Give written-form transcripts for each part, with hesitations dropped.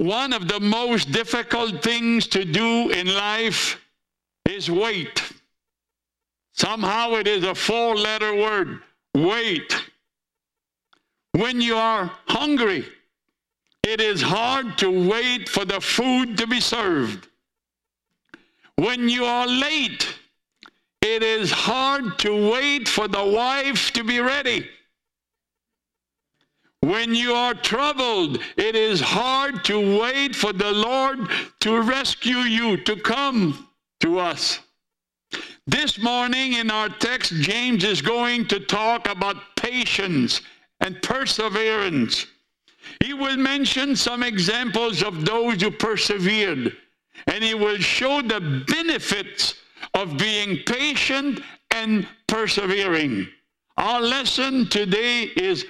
one of the most difficult things to do in life is wait. Somehow it is a four-letter word, wait. When you are hungry, it is hard to wait for the food to be served. When you are late, it is hard to wait for the wife to be ready. When you are troubled, it is hard to wait for the Lord to rescue you, to come to us. This morning in our text, James is going to talk about patience and perseverance. He will mention some examples of those who persevered, and he will show the benefits of being patient and persevering. Our lesson today is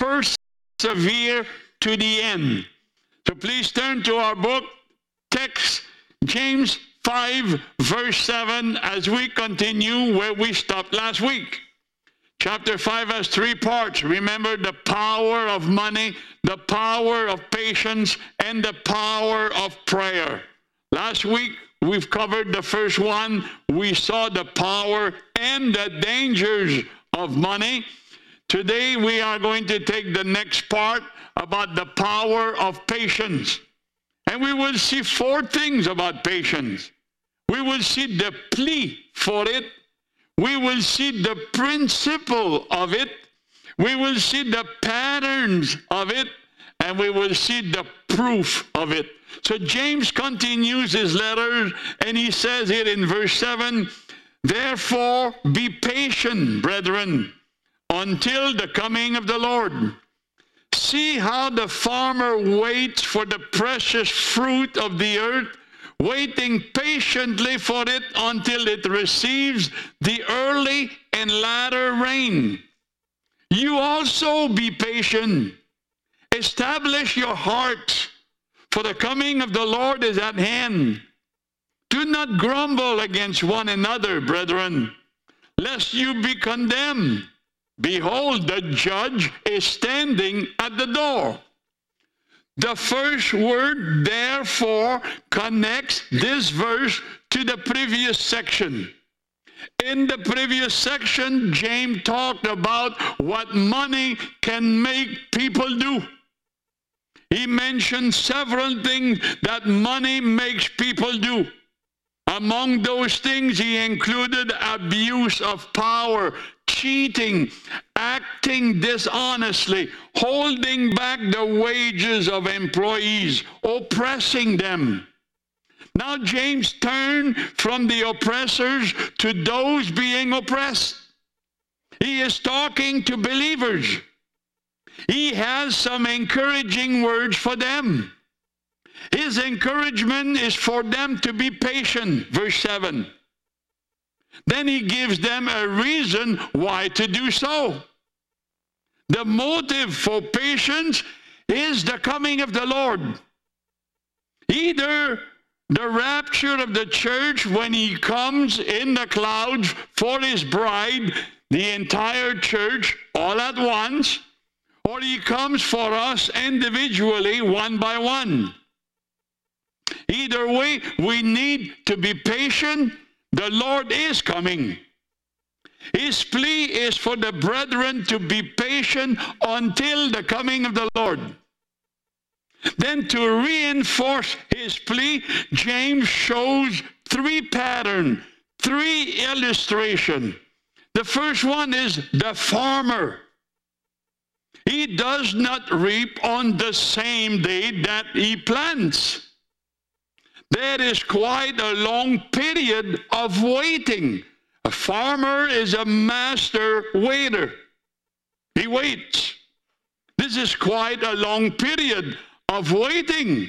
persevere to the end. So please turn to our book text, James 5, verse 7, as we continue where we stopped last week. Chapter 5 has three parts. Remember the power of money, the power of patience, and the power of prayer. Last week, we've covered the first one. We saw the power and the dangers of money. Today, we are going to take the next part about the power of patience. And we will see four things about patience. We will see the plea for it. We will see the principle of it. We will see the patterns of it. And we will see the proof of it. So James continues his letter, and he says here in verse 7, "Therefore be patient, brethren, until the coming of the Lord. See how the farmer waits for the precious fruit of the earth, waiting patiently for it until it receives the early and latter rain. You also be patient. Establish your hearts, for the coming of the Lord is at hand. Do not grumble against one another, brethren, lest you be condemned. Behold, the judge is standing at the door." The first word, therefore, connects this verse to the previous section. In the previous section, James talked about what money can make people do. He mentioned several things that money makes people do. Among those things, he included abuse of power, cheating, acting dishonestly, holding back the wages of employees, oppressing them. Now James turned from the oppressors to those being oppressed. He is talking to believers. He has some encouraging words for them. His encouragement is for them to be patient, verse 7. Then he gives them a reason why to do so. The motive for patience is the coming of the Lord. Either the rapture of the church when he comes in the clouds for his bride, the entire church, all at once, or he comes for us individually, one by one. Either way, we need to be patient. The Lord is coming. His plea is for the brethren to be patient until the coming of the Lord. Then to reinforce his plea, James shows three patterns, three illustrations. The first one is the farmer. He does not reap on the same day that he plants. There is quite a long period of waiting. A farmer is a master waiter. He waits. This is quite a long period of waiting.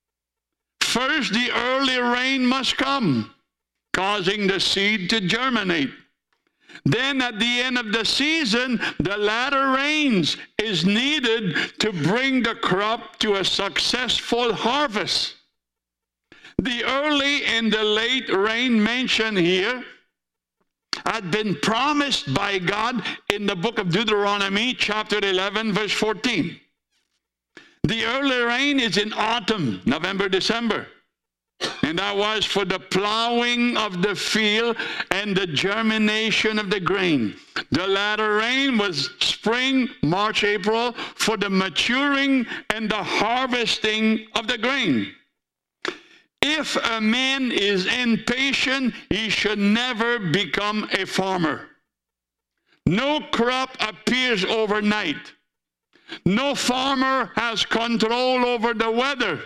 First, the early rain must come, causing the seed to germinate. Then at the end of the season, the latter rains is needed to bring the crop to a successful harvest. The early and the late rain mentioned here had been promised by God in the book of Deuteronomy, chapter 11, verse 14. The early rain is in autumn, November, December. And that was for the plowing of the field and the germination of the grain. The latter rain was spring, March, April, for the maturing and the harvesting of the grain. If a man is impatient, he should never become a farmer. No crop appears overnight. No farmer has control over the weather.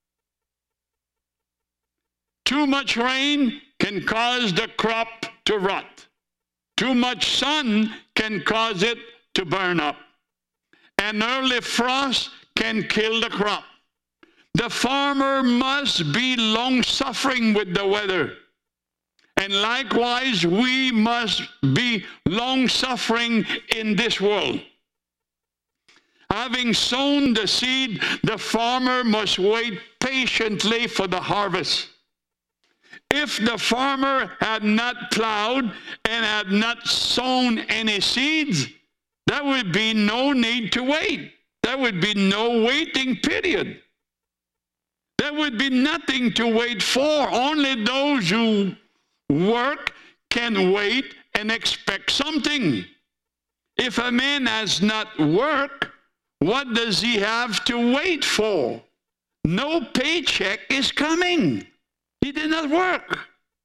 Too much rain can cause the crop to rot. Too much sun can cause it to burn up. An early frost can kill the crop. The farmer must be long-suffering with the weather. And likewise, we must be long-suffering in this world. Having sown the seed, the farmer must wait patiently for the harvest. If the farmer had not plowed and had not sown any seeds, there would be no need to wait. There would be no waiting period. There would be nothing to wait for. Only those who work can wait and expect something. If a man has not worked, what does he have to wait for? No paycheck is coming. He did not work.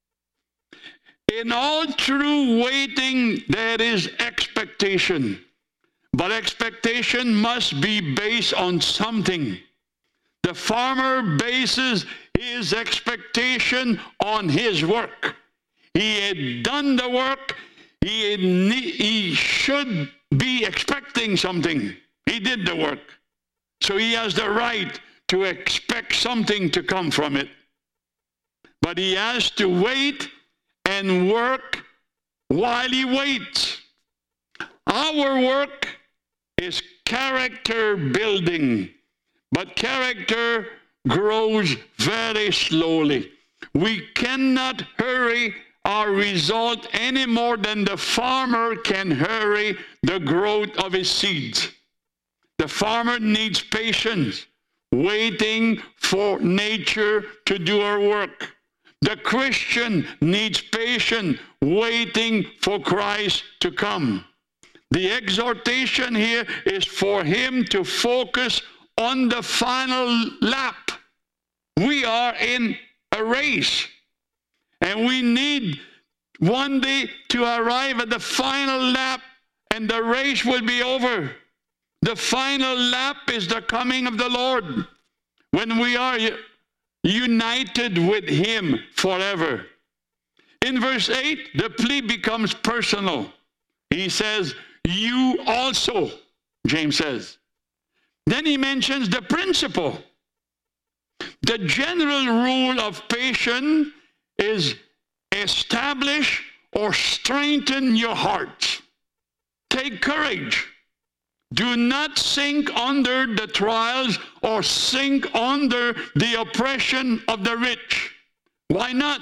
In all true waiting, there is expectation. But expectation must be based on something. The farmer bases his expectation on his work. He had done the work. He should be expecting something. He did the work. So he has the right to expect something to come from it. But he has to wait and work while he waits. Our work is character building, but character grows very slowly. We cannot hurry our result any more than the farmer can hurry the growth of his seeds. The farmer needs patience, waiting for nature to do her work. The Christian needs patience, waiting for Christ to come. The exhortation here is for him to focus on the final lap. We are in a race, and we need one day to arrive at the final lap, and the race will be over. The final lap is the coming of the Lord, when we are united with him forever. In verse 8, the plea becomes personal. He says, you also, James says. Then he mentions the principle. The general rule of patience is establish or strengthen your heart. Take courage. Do not sink under the trials or sink under the oppression of the rich. Why not?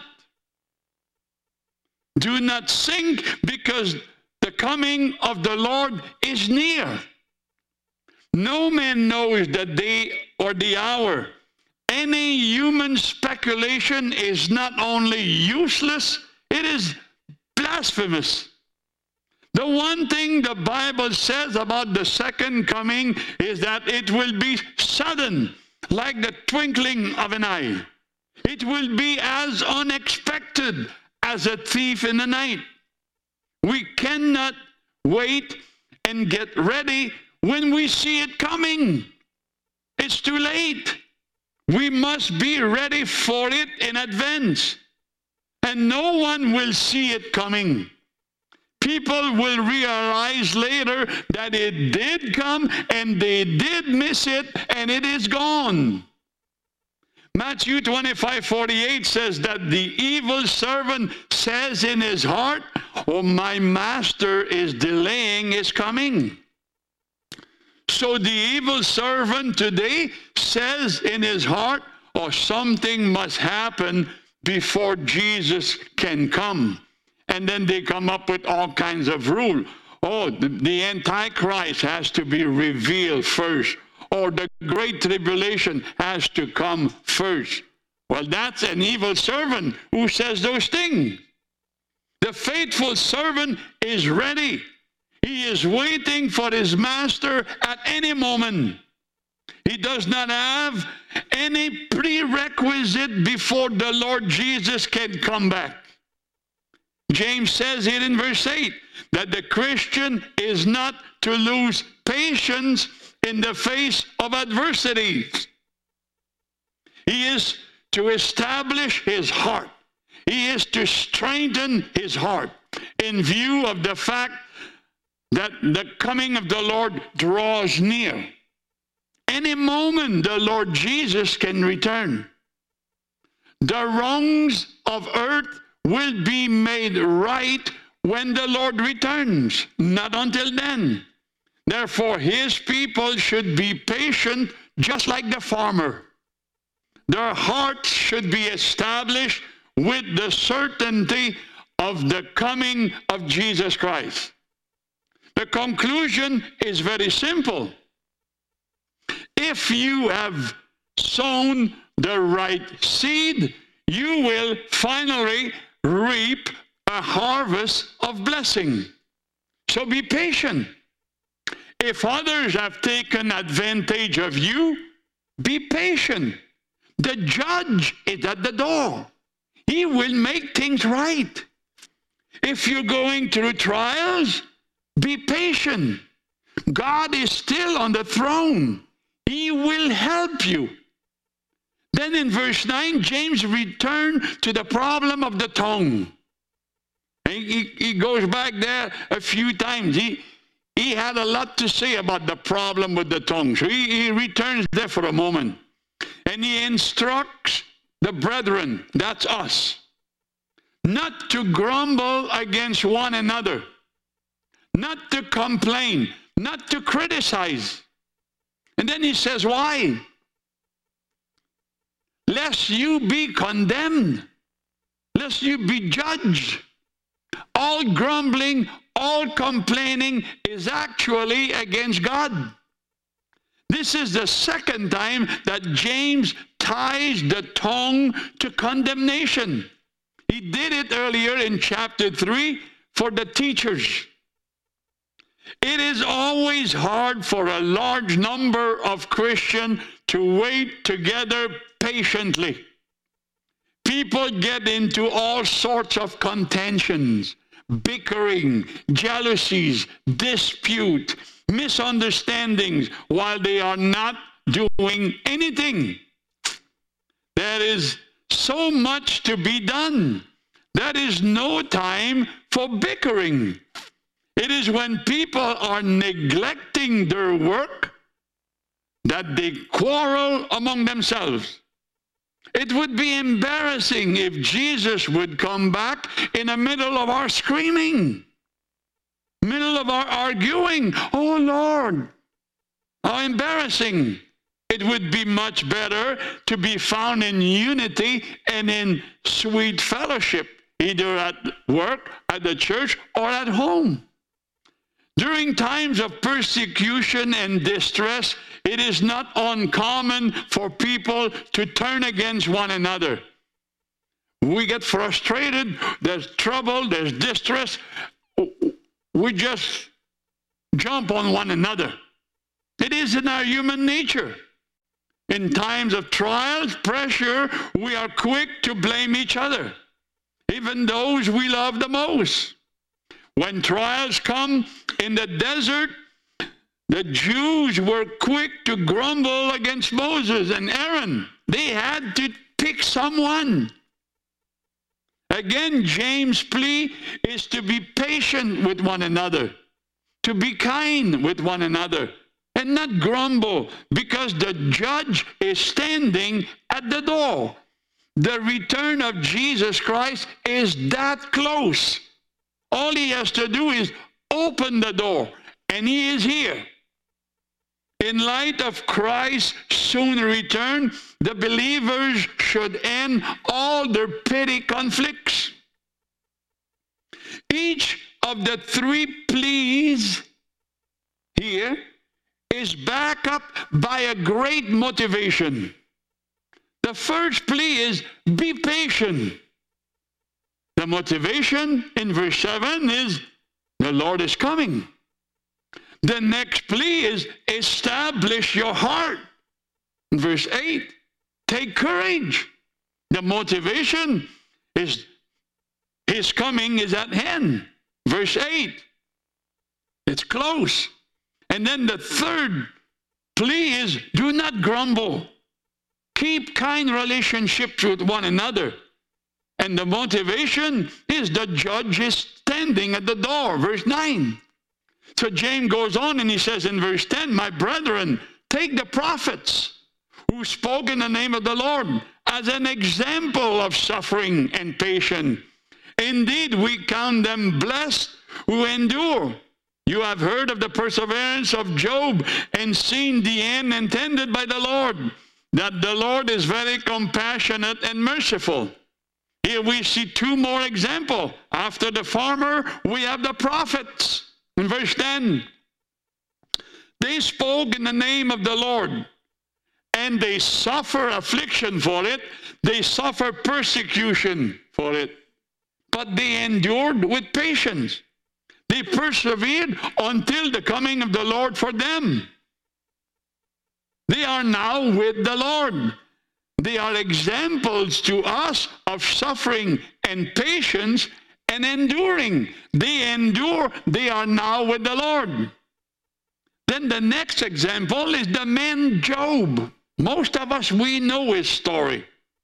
Do not sink, because the coming of the Lord is near. No man knows the day or the hour. Any human speculation is not only useless, it is blasphemous. The one thing the Bible says about the second coming is that it will be sudden, like the twinkling of an eye. It will be as unexpected as a thief in the night. We cannot wait and get ready when we see it coming. It's too late. We must be ready for it in advance. And no one will see it coming. People will realize later that it did come and they did miss it and it is gone. Matthew 25:48 says that the evil servant says in his heart, oh, my master is delaying his coming. So the evil servant today says in his heart, oh, something must happen before Jesus can come. And then they come up with all kinds of rules. Oh, the Antichrist has to be revealed first. or the great tribulation has to come first. Well, that's an evil servant who says those things. The faithful servant is ready. He is waiting for his master at any moment. He does not have any prerequisite before the Lord Jesus can come back. James says it in verse 8 that the Christian is not to lose patience in the face of adversities. He is to establish his heart. He is to strengthen his heart in view of the fact that the coming of the Lord draws near. Any moment the Lord Jesus can return. The wrongs of earth will be made right when the Lord returns, not until then. Therefore, his people should be patient, just like the farmer. Their hearts should be established with the certainty of the coming of Jesus Christ. The conclusion is very simple. If you have sown the right seed, you will finally reap a harvest of blessing. So be patient. If others have taken advantage of you, be patient. The judge is at the door. He will make things right. If you're going through trials, be patient. God is still on the throne. He will help you. Then in verse 9, James returned to the problem of the tongue. He goes back there a few times. He had a lot to say about the problem with the tongue. So he returns there for a moment. And he instructs the brethren, that's us, not to grumble against one another, not to complain, not to criticize. And then he says, why? Lest you be condemned, lest you be judged. All grumbling, all complaining is actually against God. This is the second time that James ties the tongue to condemnation. He did it earlier in chapter 3 for the teachers. It is always hard for a large number of Christians to wait together patiently. People get into all sorts of contentions, bickering, jealousies, dispute, misunderstandings while they are not doing anything. There is so much to be done. There is no time for bickering. It is when people are neglecting their work that they quarrel among themselves. It would be embarrassing if Jesus would come back in the middle of our screaming, middle of our arguing. Oh Lord, how embarrassing. It would be much better to be found in unity and in sweet fellowship, either at work, at the church, or at home. During times of persecution and distress, it is not uncommon for people to turn against one another. We get frustrated, there's trouble, there's distress. We just jump on one another. It is in our human nature. In times of trials, pressure, we are quick to blame each other, even those we love the most. When trials come in the desert, the Jews were quick to grumble against Moses and Aaron. They had to pick someone. Again, James' plea is to be patient with one another, to be kind with one another, and not grumble, because the judge is standing at the door. The return of Jesus Christ is that close. All he has to do is open the door, and he is here. In light of Christ's soon return, the believers should end all their petty conflicts. Each of the three pleas here is backed up by a great motivation. The first plea is, be patient. The motivation in verse 7 is, the Lord is coming. The next plea is, establish your heart. In verse 8, take courage. The motivation is, his coming is at hand. Verse 8, it's close. And then the third plea is, do not grumble. Keep kind relationships with one another. And the motivation is, the judge is standing at the door. Verse 9. So James goes on and he says in verse 10, my brethren, take the prophets who spoke in the name of the Lord as an example of suffering and patience. Indeed, we count them blessed who endure. You have heard of the perseverance of Job and seen the end intended by the Lord, that the Lord is very compassionate and merciful. Here we see two more examples. After the farmer, we have the prophets. In verse 10, they spoke in the name of the Lord, and they suffer affliction for it. They suffer persecution for it. But they endured with patience. They persevered until the coming of the Lord for them. They are now with the Lord. They are examples to us of suffering and patience and enduring. They endure. They are now with the Lord. Then the next example is the man Job. Most of us, we know his story.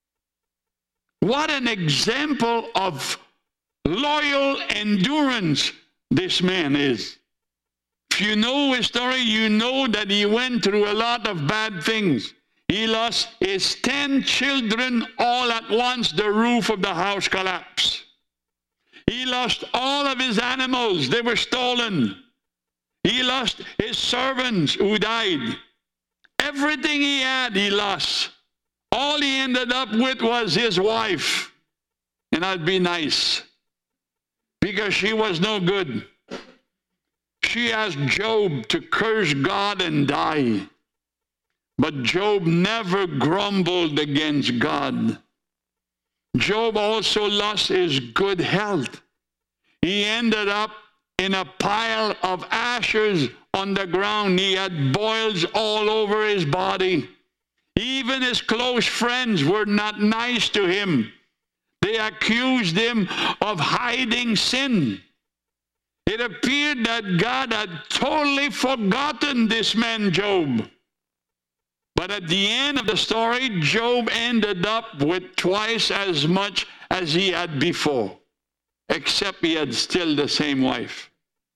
What an example of loyal endurance this man is. If you know his story, you know that he went through a lot of bad things. He lost his 10 children all at once. The roof of the house collapsed. He lost all of his animals. They were stolen. He lost his servants who died. Everything he had, he lost. All he ended up with was his wife. And I'd be nice, because she was no good. She asked Job to curse God and die. But Job never grumbled against God. Job also lost his good health. He ended up in a pile of ashes on the ground. He had boils all over his body. Even his close friends were not nice to him. They accused him of hiding sin. It appeared that God had totally forgotten this man, Job. But at the end of the story, Job ended up with twice as much as he had before, except he had still the same wife.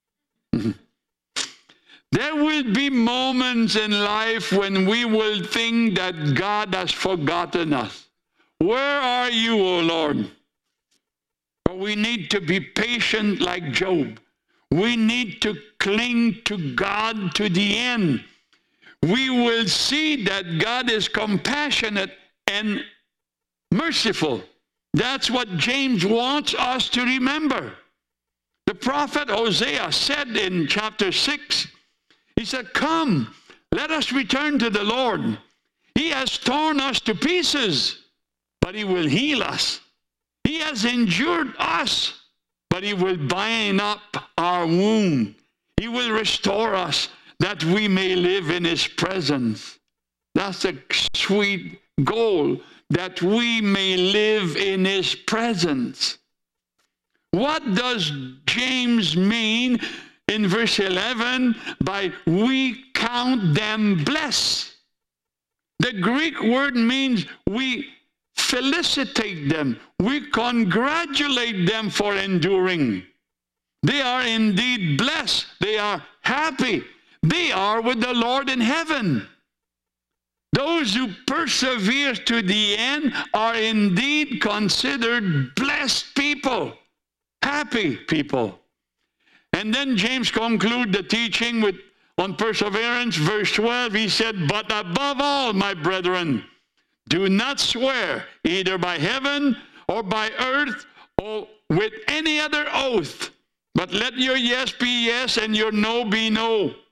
There will be moments in life when we will think that God has forgotten us. Where are you, O Lord? But we need to be patient like Job. We need to cling to God to the end. We will see that God is compassionate and merciful. That's what James wants us to remember. The prophet Hosea said in chapter 6, he said, come, let us return to the Lord. He has torn us to pieces, but he will heal us. He has injured us, but he will bind up our wound. He will restore us, that we may live in his presence. That's a sweet goal, that we may live in his presence. What does James mean in verse 11 by we count them blessed? The Greek word means we felicitate them. We congratulate them for enduring. They are indeed blessed. They are happy. They are with the Lord in heaven. Those who persevere to the end are indeed considered blessed people, happy people. And then James concludes the teaching on perseverance, verse 12. He said, but above all, my brethren, do not swear either by heaven or by earth or with any other oath, but let your yes be yes and your no be no,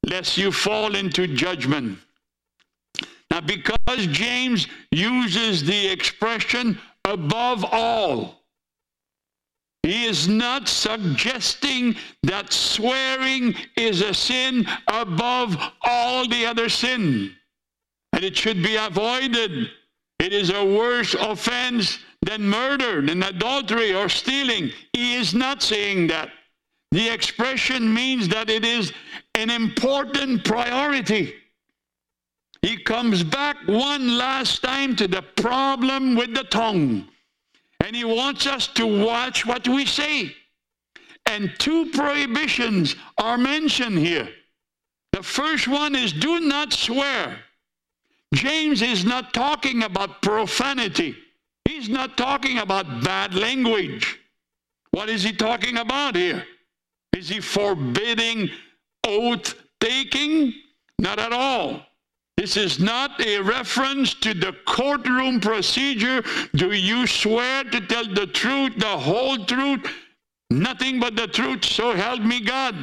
lest you fall into judgment. Now, because James uses the expression above all, he is not suggesting that swearing is a sin above all the other sin, and it should be avoided. It is a worse offense than murder, than adultery or stealing. He is not saying that. The expression means that it is an important priority. He comes back one last time to the problem with the tongue. And he wants us to watch what we say. And two prohibitions are mentioned here. The first one is do not swear. James is not talking about profanity. He's not talking about bad language. What is he talking about here? Is he forbidding oath taking? Not at all. This is not a reference to the courtroom procedure. Do you swear to tell the truth, the whole truth, nothing but the truth, so help me God?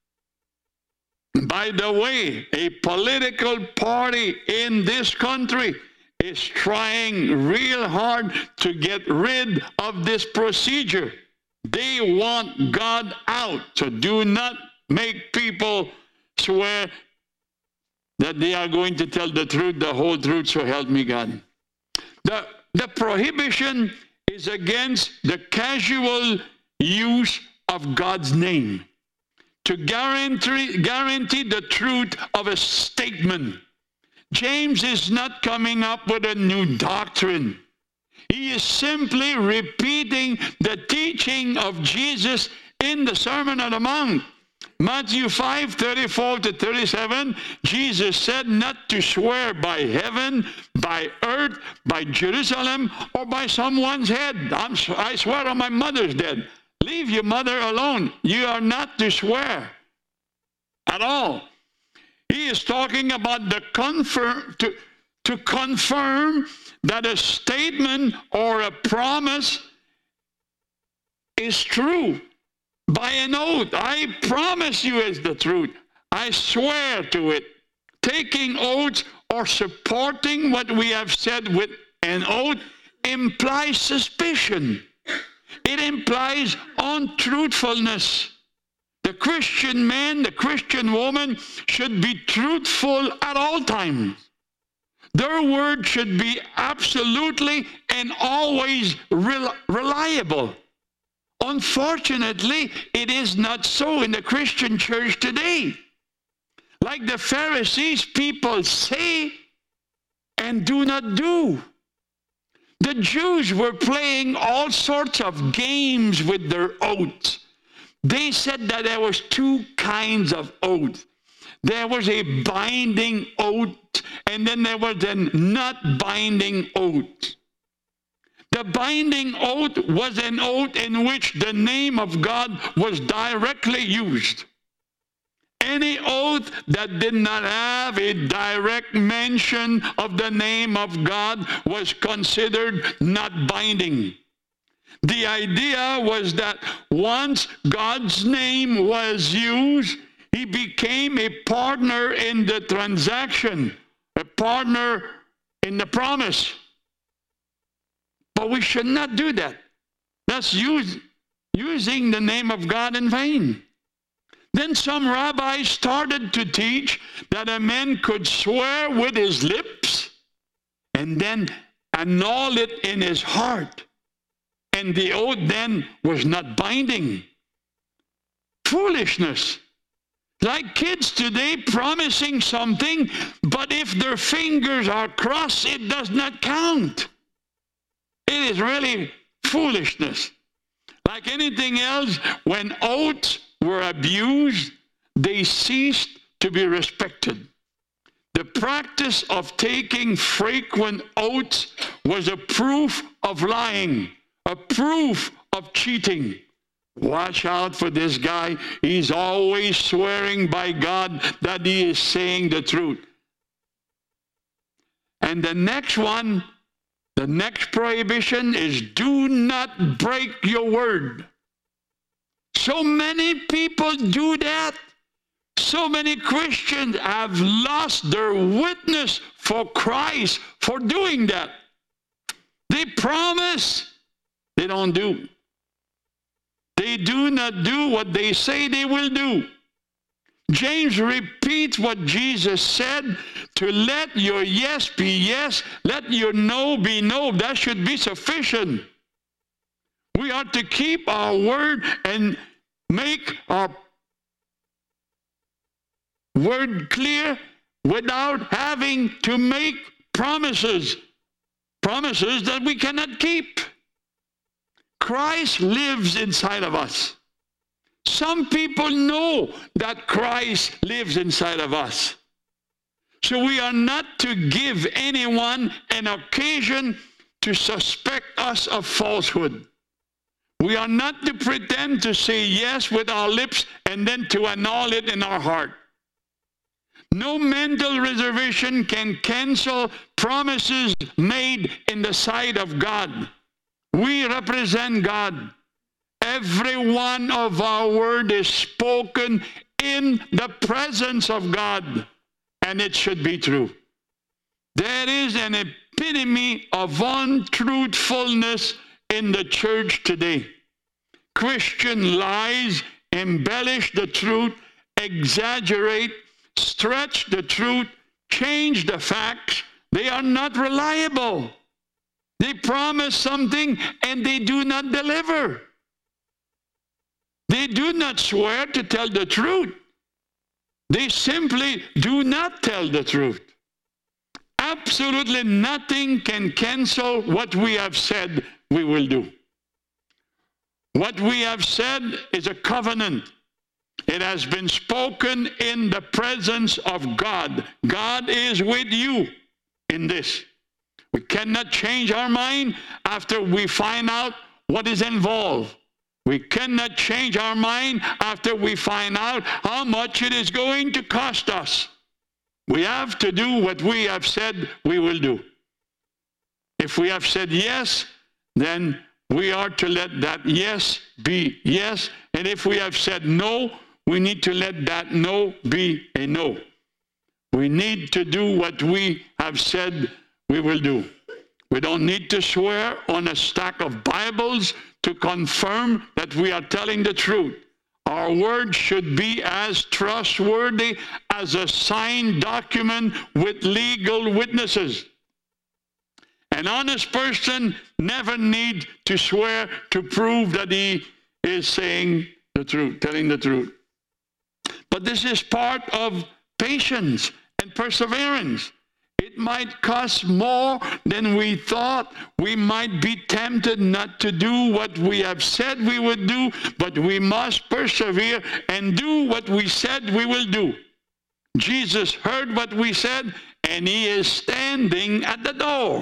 By the way, a political party in this country is trying real hard to get rid of this procedure. They want God out. So do not make people swear that they are going to tell the truth, the whole truth, so help me God. The prohibition is against the casual use of God's name to guarantee the truth of a statement. James is not coming up with a new doctrine. He is simply repeating the teaching of Jesus in the Sermon on the Mount. Matthew 5:34-37, Jesus said not to swear by heaven, by earth, by Jerusalem, or by someone's head. I swear on my mother's dead. Leave your mother alone. You are not to swear at all. He is talking about to confirm that a statement or a promise is true. By an oath, I promise you is the truth. I swear to it. Taking oaths or supporting what we have said with an oath implies suspicion. It implies untruthfulness. The Christian man, the Christian woman should be truthful at all times. Their word should be absolutely and always reliable. Unfortunately, it is not so in the Christian church today. Like the Pharisees, people say and do not do. The Jews were playing all sorts of games with their oaths. They said that there was two kinds of oath. There was a binding oath, and then there was a not binding oath. The binding oath was an oath in which the name of God was directly used. Any oath that did not have a direct mention of the name of God was considered not binding. The idea was that once God's name was used, he became a partner in the transaction, a partner in the promise. But we should not do that. That's using the name of God in vain. Then some rabbis started to teach that a man could swear with his lips and then annul it in his heart. And the oath then was not binding. Foolishness. Like kids today promising something, but if their fingers are crossed, it does not count. It is really foolishness. Like anything else, when oaths were abused, they ceased to be respected. The practice of taking frequent oaths was a proof of lying, a proof of cheating. Watch out for this guy. He's always swearing by God that he is saying the truth. And the next one, the next prohibition is do not break your word. So many people do that. So many Christians have lost their witness for Christ for doing that. They promise, they don't do. They do not do what they say they will do. James repeats what Jesus said, to let your yes be yes, let your no be no. That should be sufficient. We are to keep our word and make our word clear without having to make promises that we cannot keep. Christ lives inside of us. Some people know that Christ lives inside of us. So we are not to give anyone an occasion to suspect us of falsehood. We are not to pretend to say yes with our lips and then to annul it in our heart. No mental reservation can cancel promises made in the sight of God. We represent God. Every one of our word is spoken in the presence of God, and it should be true. There is an epitome of untruthfulness in the church today. Christian lies embellish the truth, exaggerate, stretch the truth, change the facts. They are not reliable. They promise something and they do not deliver. They do not swear to tell the truth. They simply do not tell the truth. Absolutely nothing can cancel what we have said we will do. What we have said is a covenant. It has been spoken in the presence of God. God is with you in this. We cannot change our mind after we find out what is involved. We cannot change our mind after we find out how much it is going to cost us. We have to do what we have said we will do. If we have said yes, then we are to let that yes be yes. And if we have said no, we need to let that no be a no. We need to do what we have said we will do. We don't need to swear on a stack of Bibles to confirm that we are telling the truth. Our word should be as trustworthy as a signed document with legal witnesses. An honest person never needs to swear to prove that he is saying the truth, telling the truth. But this is part of patience and perseverance. It might cost more than we thought. We might be tempted not to do what we have said we would do, but we must persevere and do what we said we will do. Jesus heard what we said, and he is standing at the door.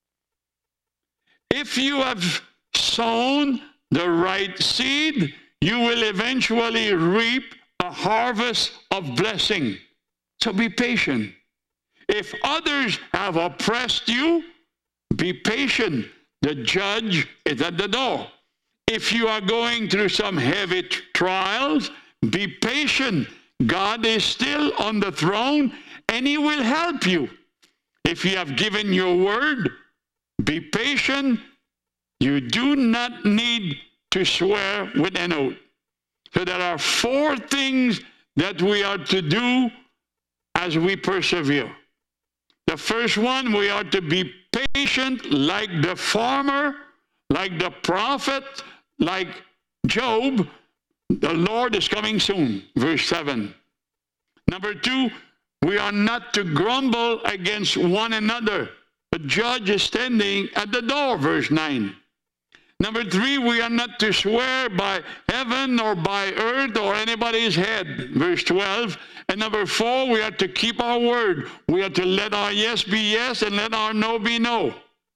If you have sown the right seed, you will eventually reap a harvest of blessing. So be patient. If others have oppressed you, be patient. The judge is at the door. If you are going through some heavy trials, be patient. God is still on the throne, and he will help you. If you have given your word, be patient. You do not need to swear with an oath. So there are 4 things that we are to do as we persevere. The first one, we are to be patient like the farmer, like the prophet, like Job. The Lord is coming soon, verse 7. Number 2, we are not to grumble against one another. The judge is standing at the door, verse 9. Number 3, we are not to swear by heaven or by earth or anybody's head, verse 12. And number 4, we are to keep our word. We are to let our yes be yes and let our no be no.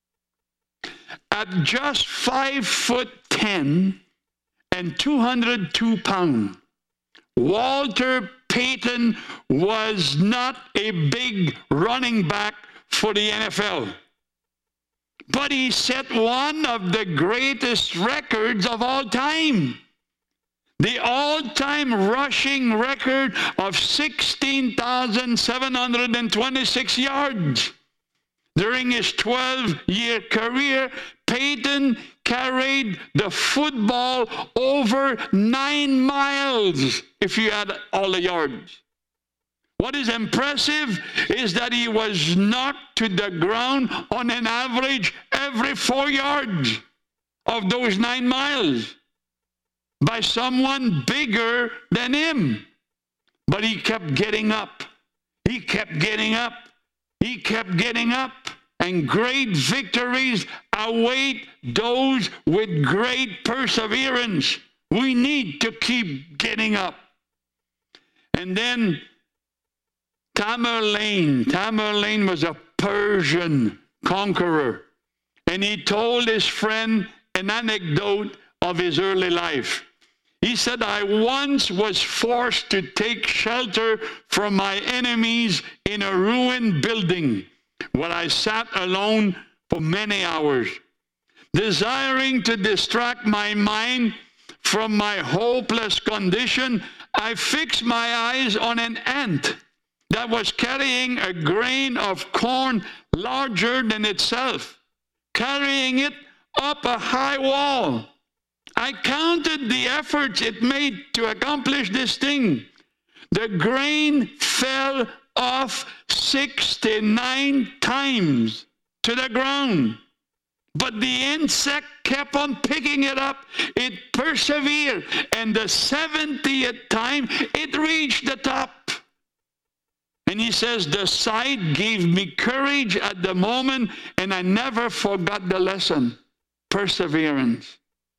At just 5'10" and 202 pounds, Walter Payton was not a big running back for the NFL. But he set one of the greatest records of all time. the all-time rushing record of 16,726 yards. During his 12-year career, Peyton carried the football over 9 miles if you add all the yards. What is impressive is that he was knocked to the ground on an average every 4 yards of those 9 miles by someone bigger than him. But he kept getting up. He kept getting up. He kept getting up. And great victories await those with great perseverance. We need to keep getting up. And then Tamerlane was a Persian conqueror. And he told his friend an anecdote of his early life. He said, I once was forced to take shelter from my enemies in a ruined building where I sat alone for many hours. Desiring to distract my mind from my hopeless condition, I fixed my eyes on an ant that was carrying a grain of corn larger than itself, carrying it up a high wall. I counted the efforts it made to accomplish this thing. The grain fell off 69 times to the ground. But the insect kept on picking it up. It persevered. And the 70th time, it reached the top. And he says, the sight gave me courage at the moment, and I never forgot the lesson. Perseverance.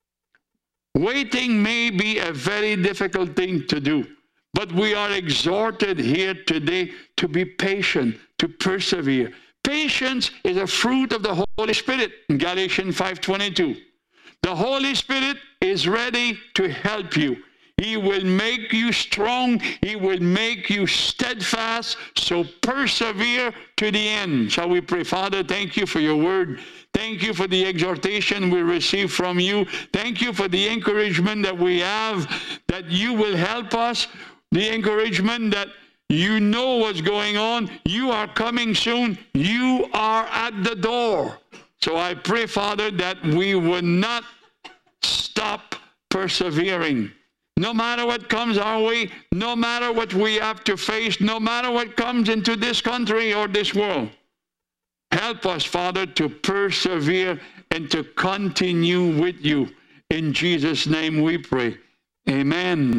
Waiting may be a very difficult thing to do, but we are exhorted here today to be patient, to persevere. Patience is a fruit of the Holy Spirit in Galatians 5:22. The Holy Spirit is ready to help you. He will make you strong. He will make you steadfast. So persevere to the end. Shall we pray? Father, thank you for your word. Thank you for the exhortation we receive from you. Thank you for the encouragement that we have, that you will help us. The encouragement that you know what's going on. You are coming soon. You are at the door. So I pray, Father, that we will not stop persevering. No matter what comes our way, no matter what we have to face, no matter what comes into this country or this world. Help us, Father, to persevere and to continue with you. In Jesus' name we pray. Amen.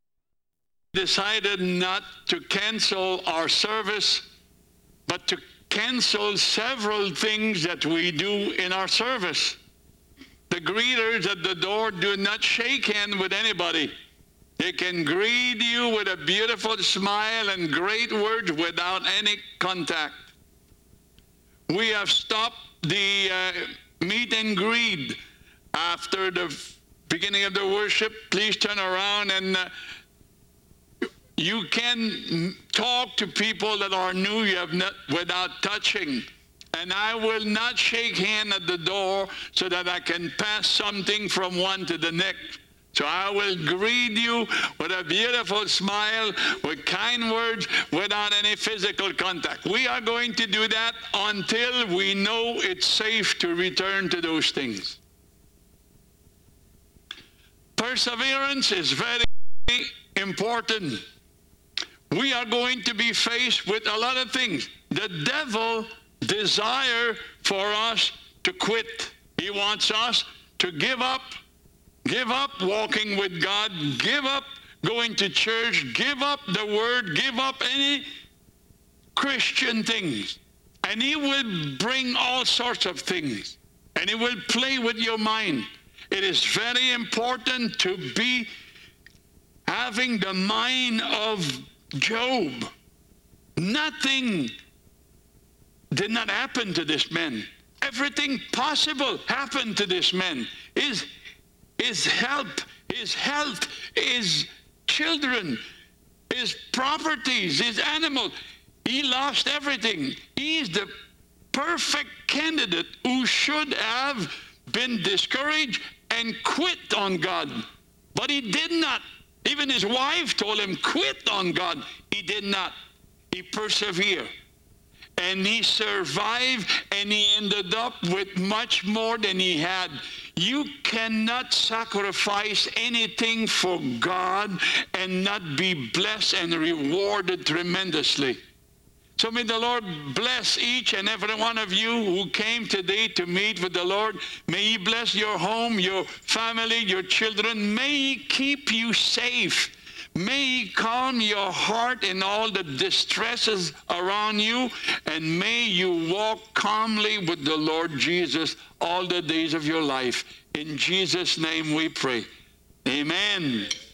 Decided not to cancel our service, but to cancel several things that we do in our service. The greeters at the door do not shake hands with anybody. They can greet you with a beautiful smile and great words without any contact. We have stopped the meet and greet after the beginning of the worship. Please turn around and you can talk to people that are new you have not, without touching. And I will not shake hand at the door so that I can pass something from one to the next. So I will greet you with a beautiful smile, with kind words, without any physical contact. We are going to do that until we know it's safe to return to those things. Perseverance is very important. We are going to be faced with a lot of things. The devil desires for us to quit. He wants us to give up walking with God, give up going to church, give up the word, give up any Christian things. And he will bring all sorts of things. And he will play with your mind. It is very important to be having the mind of Job. Nothing did not happen to this man. Everything possible happened to this man. His health, his children, his properties, his animals. He lost everything. He is the perfect candidate who should have been discouraged and quit on God. But he did not. Even his wife told him, quit on God. He did not. He persevered. And he survived, and he ended up with much more than he had. You cannot sacrifice anything for God and not be blessed and rewarded tremendously. So may the Lord bless each and every one of you who came today to meet with the Lord. May He bless your home, your family, your children. May He keep you safe. May He calm your heart in all the distresses around you. And may you walk calmly with the Lord Jesus all the days of your life. In Jesus' name we pray. Amen.